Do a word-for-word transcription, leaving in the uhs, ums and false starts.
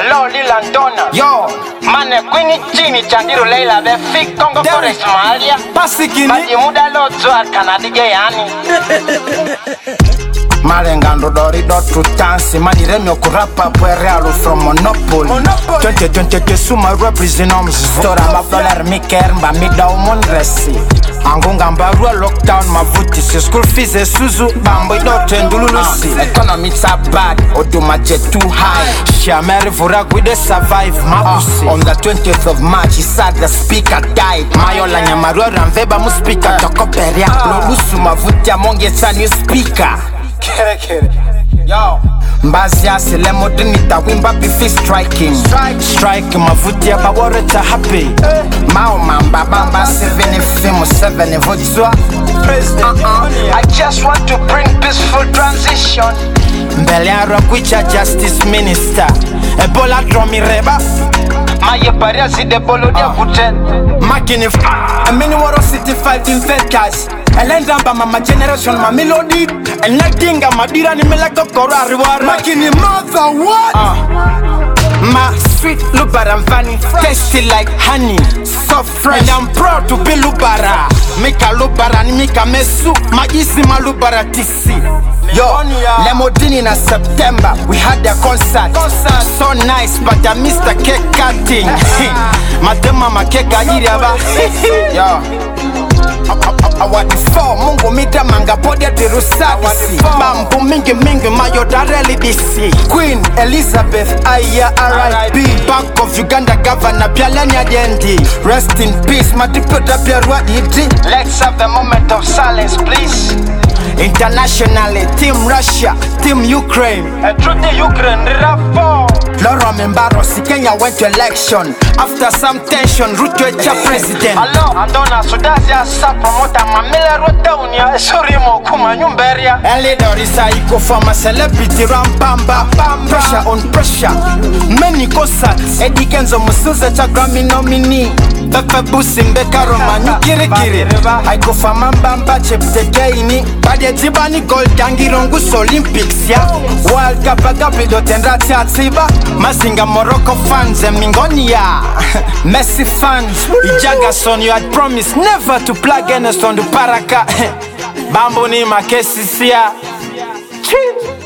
Loli Landona. Yo. Mane Queenie Chini Chandiru Leila the Fik Congo Forest Malia. Pasikini. Badi muda lozo Kanadige yani. Malengando dori dotu tansi mani remyo kurapa puerealu from Monopoly. Monopoly. twenty twenty kesuma representums Stora mabdolar miker mba mida umondresi Angunga mbarua lockdown mavuti si school fees e suzu bambo idote ndululusi uh, Economics are bad, oduma jet too high Shameri vurag we de survive mabusi uh, On the twentieth of March he said the speaker died Mayola nyamarua ramveba mu speaker uh, Tokoperia uh, Lolusu mavuti amonge sa new speaker Kere kere Yo Mbazi yasi lemo dinita wimba bifi striking Strike Strike mavuti ya bawore ta happy eh. Mao mamba bamba seven fimu seven vodizwa President uh-uh. I just want to bring peaceful transition Mbele ya rakwicha justice minister Ebola dromi reba Maye paria si de bolo dia kuten Makini f*** Amini waro city five in fed cash Elenda mba mama generation ma melody Enatinga madira ni melako kora riwara Makini mother what? Uh. Ma sweet lubara mvani tasty like honey Soft fresh and I'm proud to be lubara Mika lubara ni mika mesu Magisi ma lubara tisi Yo, Lemodini in September, we had a concert. concert So nice, but I missed the cake cutting Madema ma cake ajiriaba Yo Awadi four, mungu mita manga podia tirusabisi Bambu mingi mingi mayo dareli bisi Queen Elizabeth Aya R I P Bank of Uganda Governor Pialanya Dendi Rest in peace, matipota pierwa iti Let's have a moment of silence please Internationally, Team Russia, Team Ukraine And through the Ukraine, Rafo Laura Membarosi, Kenya went to election After some tension, Ruto echa president Hello, Andona, Sudazi asa promota Mamela rota unia, surimo kuma nyumberia Eli Dorisa iko from a celebrity rampamba Pressure on pressure, many concerts Eddie Kenzo Musuza cha Grammy nominee Pepe Busi Mbeka Roma nyukiri kiri Aiko fama mbamba cheptekeini Badia jibani gold dangirongu Olympics ya World Cup agabido tendra tiatiba Mazinga Morocco fans and Mingonia Messi fans Ijagason you had promised never to plug Ernest on the Paraka Bambo ni makesi siya Cheers